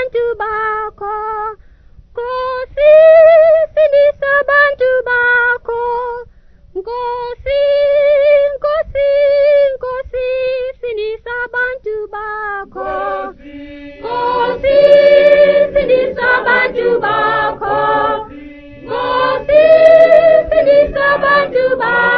bantu bako, Nkosi sinisa bantu bako, Nkosi, Nkosi, Nkosi sinisa bantu bako, Nkosi sinisa bantu bako, Nkosi sinisa bantu bako.